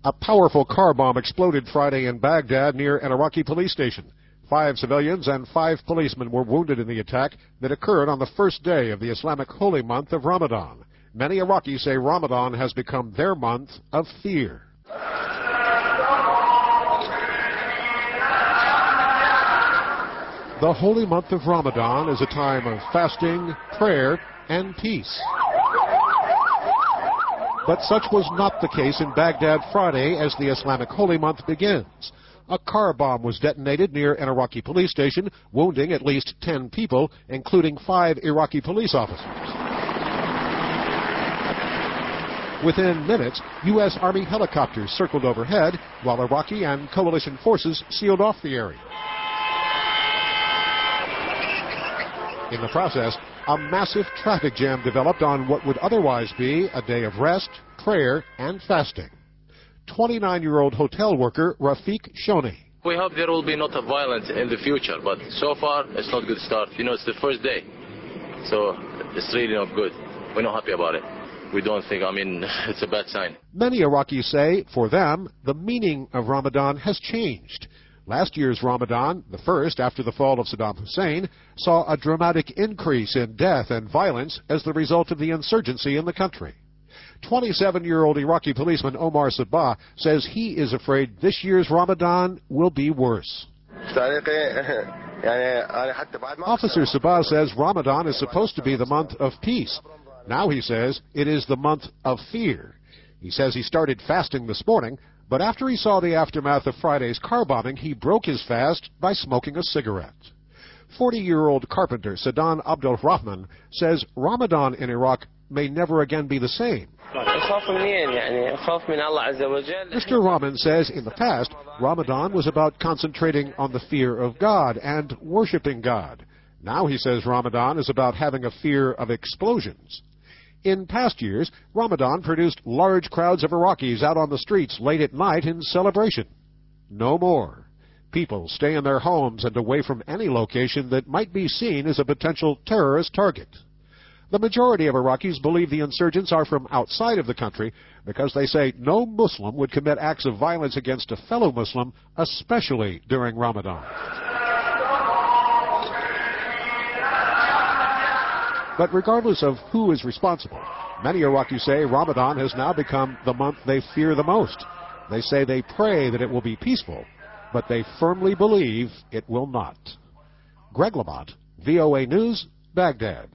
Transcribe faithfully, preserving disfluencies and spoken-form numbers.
A powerful car bomb exploded Friday in Baghdad near an Iraqi police station. Five civilians and five policemen were wounded in the attack that occurred on the first day of the Islamic holy month of Ramadan. Many Iraqis say Ramadan has become their month of fear. The holy month of Ramadan is a time of fasting, prayer, and peace. But such was not the case in Baghdad Friday as the Islamic holy month begins. A car bomb was detonated near an Iraqi police station, wounding at least ten people, including five Iraqi police officers. Within minutes, U S Army helicopters circled overhead, while Iraqi and coalition forces sealed off the area. In the process, a massive traffic jam developed on what would otherwise be a day of rest, prayer, and fasting. twenty-nine-year-old hotel worker Rafiq Shoni. We hope there will be not a violence in the future, but so far it's not a good start. You know, it's the first day, so it's really not good. We're not happy about it. We don't think, I mean, it's a bad sign. Many Iraqis say, for them, the meaning of Ramadan has changed. Last year's Ramadan, the first after the fall of Saddam Hussein, saw a dramatic increase in death and violence as the result of the insurgency in the country. twenty-seven-year-old Iraqi policeman Omar Sabah says he is afraid this year's Ramadan will be worse. Officer Sabah says Ramadan is supposed to be the month of peace. Now he says it is the month of fear. He says he started fasting this morning, but after he saw the aftermath of Friday's car bombing, he broke his fast by smoking a cigarette. forty-year-old carpenter Sadan Abdul Rahman says Ramadan in Iraq may never again be the same. Mister Rahman says in the past, Ramadan was about concentrating on the fear of God and worshiping God. Now he says Ramadan is about having a fear of explosions. In past years, Ramadan produced large crowds of Iraqis out on the streets late at night in celebration. No more. People stay in their homes and away from any location that might be seen as a potential terrorist target. The majority of Iraqis believe the insurgents are from outside of the country because they say no Muslim would commit acts of violence against a fellow Muslim, especially during Ramadan. But regardless of who is responsible, many Iraqis say Ramadan has now become the month they fear the most. They say they pray that it will be peaceful, but they firmly believe it will not. Greg Lamont, V O A News, Baghdad.